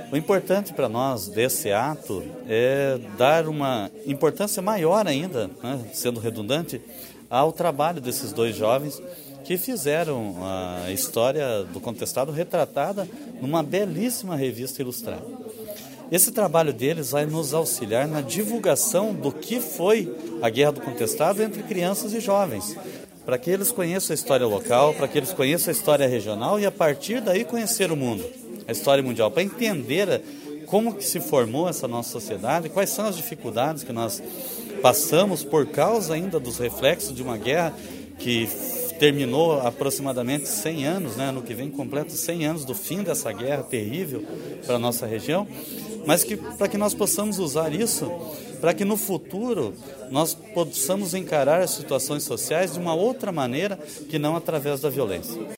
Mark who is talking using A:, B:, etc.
A: O importante para nós desse ato é dar uma importância maior ainda, né, sendo redundante, ao trabalho desses dois jovens que fizeram a história do Contestado retratada numa belíssima revista ilustrada. Esse trabalho deles vai nos auxiliar na divulgação do que foi a Guerra do Contestado entre crianças e jovens, para que eles conheçam a história local, para que eles conheçam a história regional e a partir daí conhecer o mundo, a história mundial, para entender como que se formou essa nossa sociedade, quais são as dificuldades que nós passamos por causa ainda dos reflexos de uma guerra que terminou aproximadamente 100 anos, né? Ano que vem completa 100 anos do fim dessa guerra terrível para a nossa região, mas para que nós possamos usar isso para que no futuro nós possamos encarar as situações sociais de uma outra maneira que não através da violência.